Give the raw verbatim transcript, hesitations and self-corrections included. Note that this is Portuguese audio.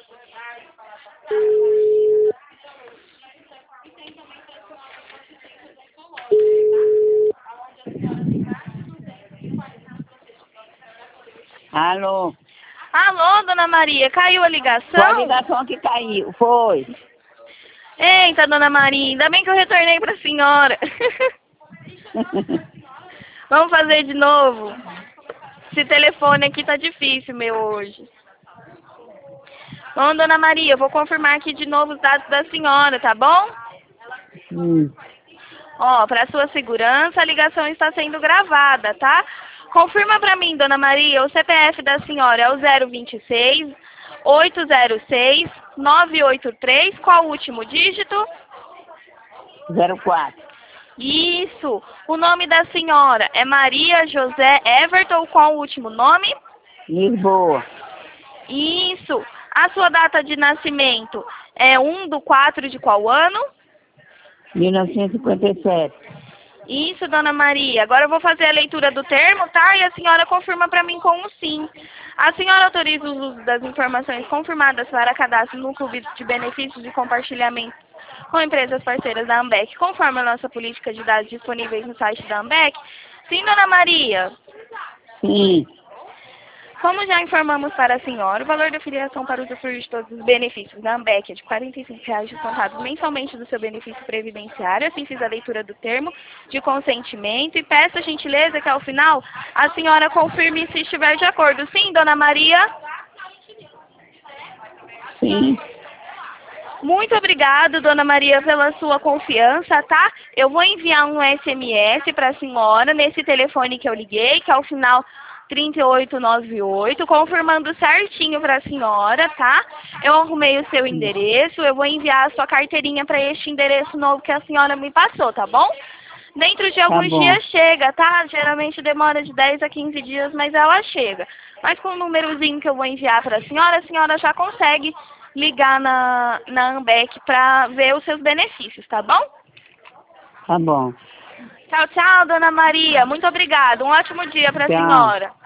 Alô? Alô, dona Maria, caiu a ligação? Foi a ligação que caiu, foi. Eita, dona Maria, ainda bem que eu retornei para a senhora. Vamos fazer de novo? Esse telefone aqui tá difícil, meu, hoje. Bom, dona Maria, eu vou confirmar aqui de novo os dados da senhora, tá bom? Hum. Ó, para sua segurança, a ligação está sendo gravada, tá? Confirma para mim, dona Maria, o C P F da senhora é o zero vinte e seis, oito zero seis, nove oito três, qual o último dígito? zero quatro. Isso. O nome da senhora é Maria José Everton, qual o último nome? Lisboa. Isso. A sua data de nascimento é um do quatro de qual ano? mil novecentos e cinquenta e sete. Isso, dona Maria. Agora eu vou fazer a leitura do termo, tá? E a senhora confirma para mim com um sim. A senhora autoriza o uso das informações confirmadas para cadastro no Clube de Benefícios e Compartilhamento com empresas parceiras da Ambec, conforme a nossa política de dados disponíveis no site da Ambec? Sim, dona Maria? Sim. Como já informamos para a senhora, o valor da filiação para usufruir de todos os benefícios da Ambec é de quarenta e cinco reais descontados mensalmente do seu benefício previdenciário. Assim fiz a leitura do termo de consentimento e peço a gentileza que ao final a senhora confirme se estiver de acordo. Sim, dona Maria? Sim. Muito obrigada, dona Maria, pela sua confiança, tá? Eu vou enviar um S M S para a senhora nesse telefone que eu liguei, que é o final trinta e oito noventa e oito, confirmando certinho para a senhora, tá? Eu arrumei o seu endereço, eu vou enviar a sua carteirinha para este endereço novo que a senhora me passou, tá bom? Dentro de alguns bom. dias chega, tá? Geralmente demora de dez a quinze dias, mas ela chega. Mas com o númerozinho que eu vou enviar para a senhora, a senhora já consegue ligar na, na Ambec para ver os seus benefícios, tá bom? Tá bom. Tchau, tchau, dona Maria. Muito obrigada. Um ótimo dia para a Tchau. senhora.